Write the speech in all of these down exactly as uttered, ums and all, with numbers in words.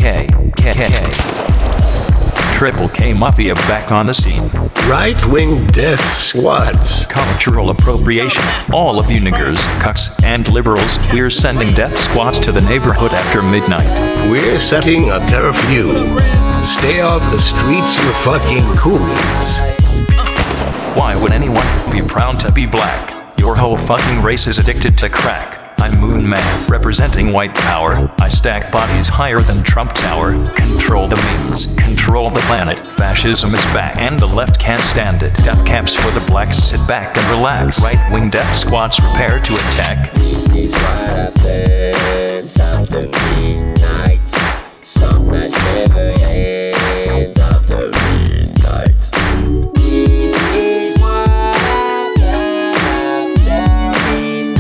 K, K, K. Triple K Mafia back on the scene. Right-wing death squads. Cultural appropriation. All of you niggers, cucks, and liberals, we're sending death squads to the neighborhood after midnight. We're setting a curfew. Stay off the streets, you fucking coons. Why would anyone be proud to be black? Your whole fucking race is addicted to crack. I'm Moon Man, representing white power. I stack bodies higher than Trump Tower. Control the memes, control the planet. Fascism is back, and the left can't stand it. Death camps for the blacks, sit back and relax. Right-wing death squads prepare to attack. This is what happens after midnight. Some that never end after midnight. This is what happens after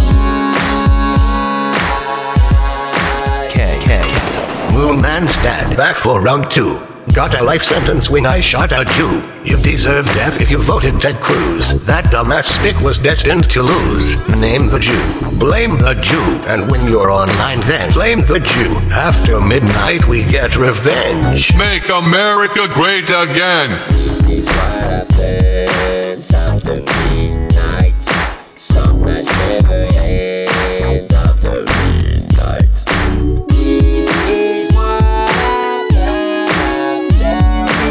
midnight. K, K. Moon Man's dad back for round two. Got a life sentence when I shot a Jew. You deserve death if you voted Ted Cruz. That dumbass spick was destined to lose. Name the Jew, blame the Jew, and when you're online then blame the Jew. After midnight we get revenge. Make America great again. This is what happens after midnight. Some that never end after midnight. This is what happens after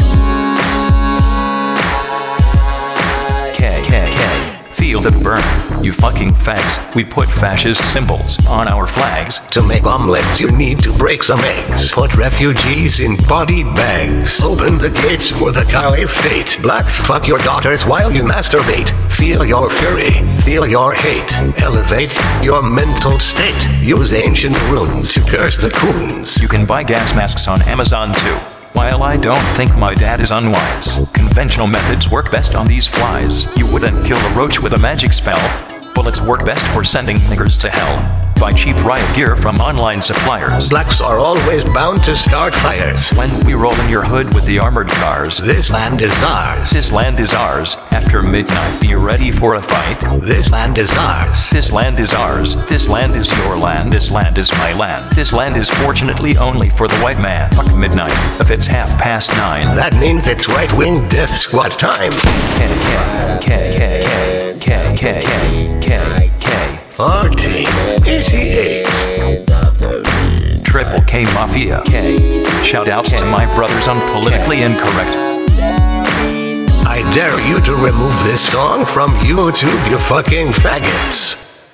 midnight. K, K, K. Feel the burn. You fucking fags. We put fascist symbols on our flags. To make omelets you need to break some eggs. Put refugees in body bags. Open the gates for the caliphate. Blacks fuck your daughters while you masturbate. Feel your fury, feel your hate. Elevate your mental state. Use ancient runes to curse the coons. You can buy gas masks on Amazon too. While I don't think my dad is unwise, conventional methods work best on these flies. You wouldn't kill a roach with a magic spell. Bullets work best for sending niggers to hell. Buy cheap riot gear from online suppliers. Blacks are always bound to start fires. When we roll in your hood with the armored cars. This land is ours. This land is ours. After midnight, be ready for a fight. This land is ours. This land is ours. This land is your land. This land is my land. This land is fortunately only for the white man. Fuck midnight. If it's half past nine. That means it's right-wing death squad time. K, K, K, K, K, K, K, K, K. R T eighty-eight. Triple K Mafia. K. Shoutouts to my brothers on Politically Incorrect. I dare you to remove this song from YouTube, you fucking faggots.